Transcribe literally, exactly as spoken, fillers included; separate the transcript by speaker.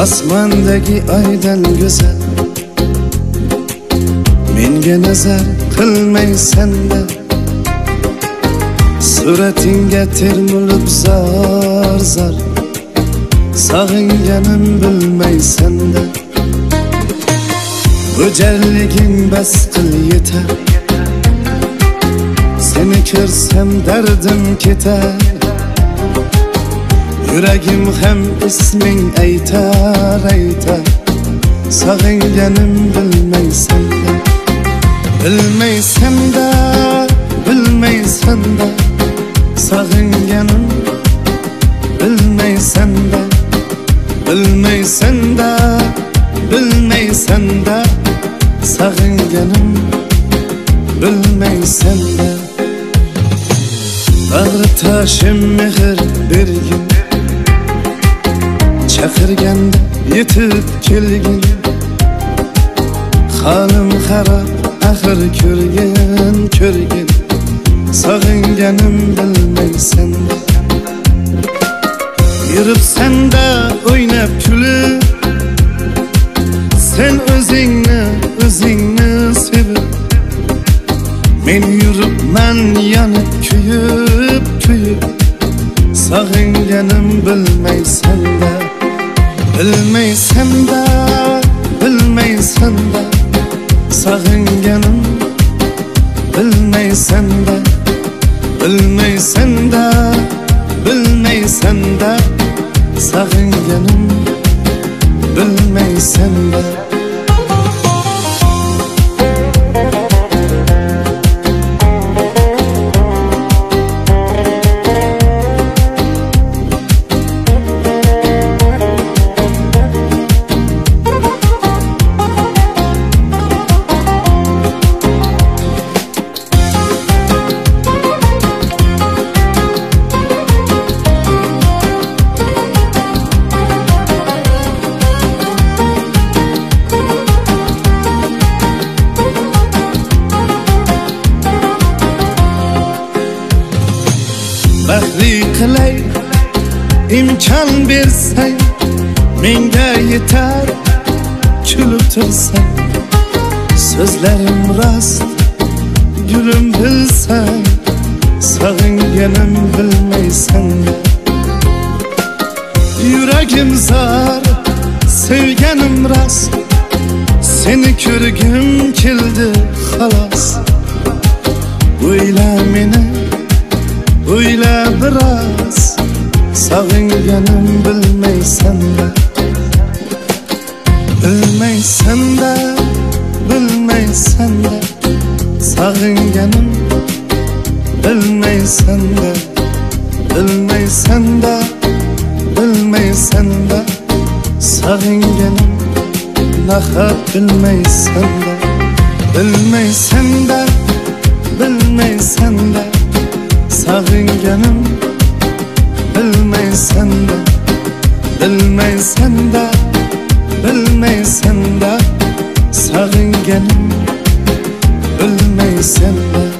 Speaker 1: Osmondagi oydan go'zal menga nazar qilmaysan-da, suratingga termulib zar zar sog'inganim bilmaysan-da. Go'jalliging bas qil yetar, seni ko'rsam dardim ketar. Yuragim ham isming aytar aytar, sog'inganim bilmaysan-da. Bilmaysan-da, bilmaysan-da, sog'inganim bilmaysan-da. Bilmaysan-da, bilmaysan-da, sog'inganim bilmaysan-da. Bag'ri toshim mehr bergin, chaqirganda yetib kelgin. Halim xarob axir ko'rgin ko'rgin, sog'inganim bilmaysan-da. Yuribsan-da o'ynab kulib, sen o'zingni o'zingni sevib, men yuribman yonib kuyib kuyib, sog'inganim bilmaysan-da. Bilmaysan-da, bilmaysan-da, sog'inganim bilmaysan-da. Bilmaysan-da, bilmaysan-da, sog'inganim bilmaysan-da. Baxtli qilay imkon bersang, menga yetar kulib tursang. So'zlarim rost, gulim bilsang, sog'inganim bilmaysan-da. Yuragim zor, sevganim rost, seni ko'rgim keldi xolos. O'yla meni, o'yla biroz, sog'inganim bilmaysan-da. Bilmaysan-da, bilmaysan-da, sog'inganim bilmaysan-da. Bilmaysan-da, bilmaysan-da, sog'inganim nahot bilmaysan-da. Bilmaysan-da, bilmaysan-da, sog'inganim bilmaysan-da. Bilmaysan-da, bilmaysan-da, sog'inganim bilmaysan-da.